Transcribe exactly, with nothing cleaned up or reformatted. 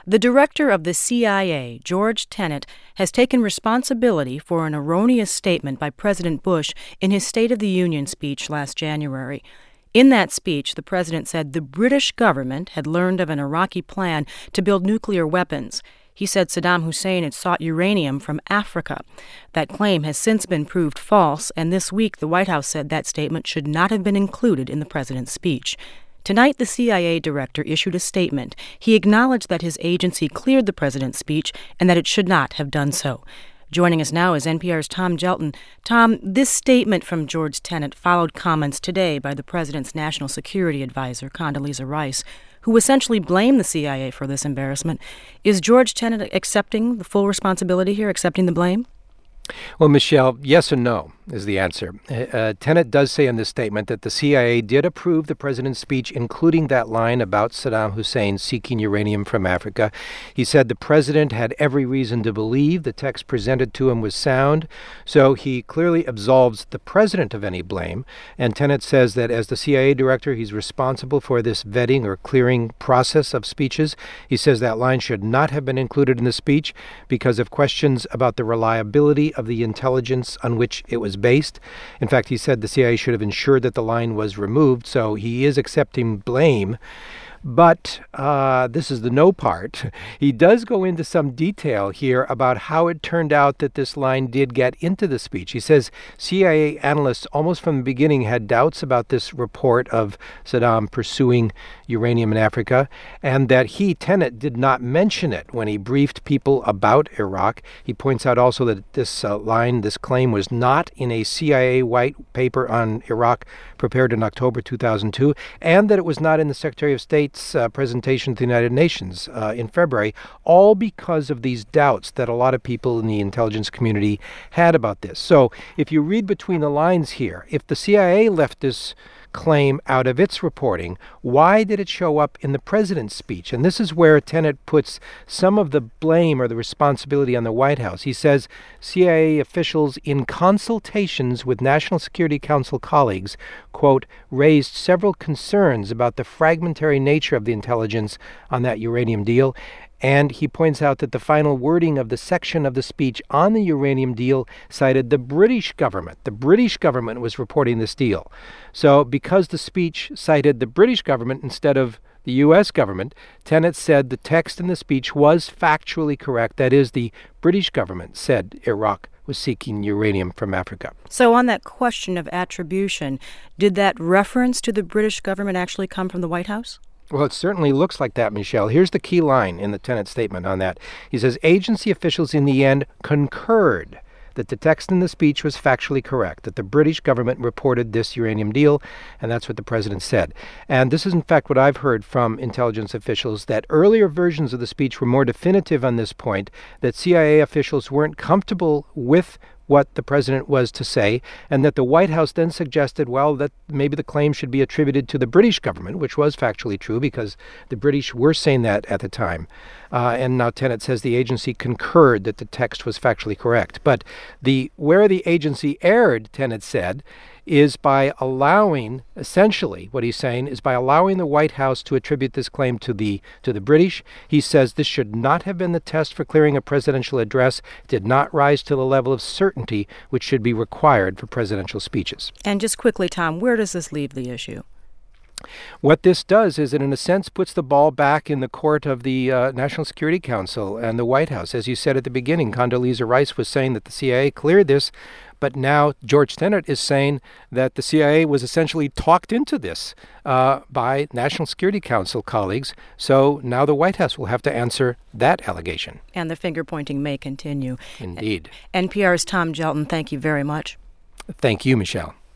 The director of the C I A, George Tenet, has taken responsibility for an erroneous statement by President Bush in his State of the Union speech last January. In that speech, the president said the British government had learned of an Iraqi plan to build nuclear weapons. He said Saddam Hussein had sought uranium from Africa. That claim has since been proved false, and this week the White House said that statement should not have been included in the president's speech. Tonight, the C I A director issued a statement. He acknowledged that his agency cleared the president's speech and that it should not have done so. Joining us now is N P R's Tom Gjelten. Tom, this statement from George Tenet followed comments today by the president's national security advisor, Condoleezza Rice, who essentially blamed the C I A for this embarrassment. Is George Tenet accepting the full responsibility here, accepting the blame? Well, Michelle, yes and no is the answer. Uh, Tenet does say in this statement that the C I A did approve the president's speech, including that line about Saddam Hussein seeking uranium from Africa. He said the president had every reason to believe the text presented to him was sound, so he clearly absolves the president of any blame. And Tenet says that as the C I A director, he's responsible for this vetting or clearing process of speeches. He says that line should not have been included in the speech because of questions about the reliability of the intelligence on which it was based. In fact, he said the C I A should have ensured that the line was removed, so he is accepting blame. But uh, this is the no part. He does go into some detail here about how it turned out that this line did get into the speech. He says C I A analysts almost from the beginning had doubts about this report of Saddam pursuing uranium in Africa, and that he, Tenet, did not mention it when he briefed people about Iraq. He points out also that this uh, line, this claim, was not in a C I A white paper on Iraq prepared in October two thousand two, and that it was not in the Secretary of State's Uh, presentation to the United Nations uh, in February, all because of these doubts that a lot of people in the intelligence community had about this. So if you read between the lines here, if the C I A left this claim out of its reporting, why did it show up in the president's speech? And this is where Tenet puts some of the blame or the responsibility on the White House. He says C I A officials, in consultations with National Security Council colleagues, quote, raised several concerns about the fragmentary nature of the intelligence on that uranium deal. And he points out that the final wording of the section of the speech on the uranium deal cited the British government. The British government was reporting this deal. So because the speech cited the British government instead of the U S government, Tenet said the text in the speech was factually correct. That is, the British government said Iraq was seeking uranium from Africa. So on that question of attribution, did that reference to the British government actually come from the White House? Well, it certainly looks like that, Michelle. Here's the key line in the Tenet statement on that. He says, agency officials in the end concurred that the text in the speech was factually correct, that the British government reported this uranium deal, and that's what the president said. And this is, in fact, what I've heard from intelligence officials, that earlier versions of the speech were more definitive on this point, that C I A officials weren't comfortable with what the president was to say, and that the White House then suggested, well, that maybe the claim should be attributed to the British government, which was factually true because the British were saying that at the time. Uh, and now Tenet says the agency concurred that the text was factually correct. But the where the agency erred, Tenet said, is by allowing, essentially what he's saying is by allowing the White House to attribute this claim to the to the British. He says this should not have been the test for clearing a presidential address, did not rise to the level of certainty which should be required for presidential speeches. And just quickly, Tom, where does this leave the issue? What this does is it, in a sense, puts the ball back in the court of the uh, National Security Council and the White House. As you said at the beginning, Condoleezza Rice was saying that the C I A cleared this, but now George Tenet is saying that the C I A was essentially talked into this uh, by National Security Council colleagues. So now the White House will have to answer that allegation. And the finger-pointing may continue. Indeed. N P R's Tom Gjelten, thank you very much. Thank you, Michelle.